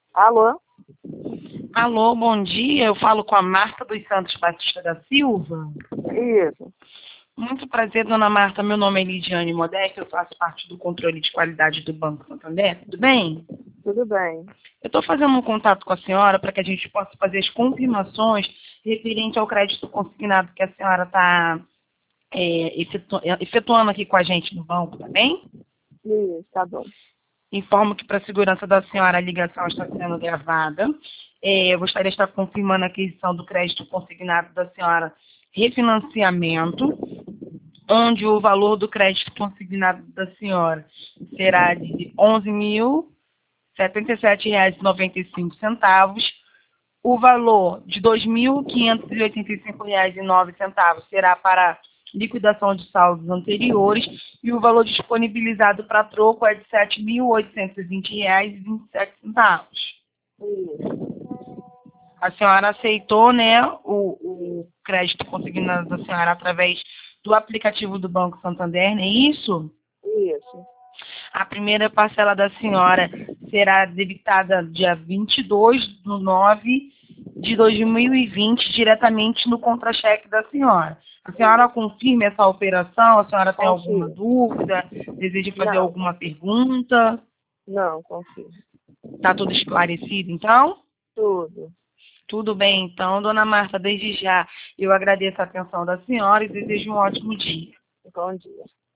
Alô? Alô, bom dia. Eu falo com a Marta dos Santos Batista da Silva. Isso. Muito prazer, dona Marta. Meu nome é Lidiane Modeste, eu faço parte do controle de qualidade do Banco Santander. Tudo bem? Tudo bem. Eu estou fazendo um contato com a senhora para que a gente possa fazer as confirmações referente ao crédito consignado que a senhora está efetuando aqui com a gente no banco, tá bem? Isso, tá bom. Informo que, para a segurança da senhora, a ligação está sendo gravada. Eu gostaria de estar confirmando a aquisição do crédito consignado da senhora, refinanciamento, onde o valor do crédito consignado da senhora será de R$ 11.077,95. O valor de R$ 2.585,09 será para liquidação de saldos anteriores e o valor disponibilizado para troco é de R$ 7.820,27. Isso. A senhora aceitou, né, o crédito consignado da senhora através do aplicativo do Banco Santander, não é isso? Isso. A primeira parcela da senhora será debitada dia 22/9/2020, diretamente no contra-cheque da senhora. A senhora confirma essa operação? A senhora tem alguma Confio. dúvida? Deseja fazer Não. alguma pergunta? Não, confio. Está tudo esclarecido, então? Tudo. Tudo bem, então, dona Marta, desde já eu agradeço a atenção da senhora e desejo um ótimo dia. Bom dia.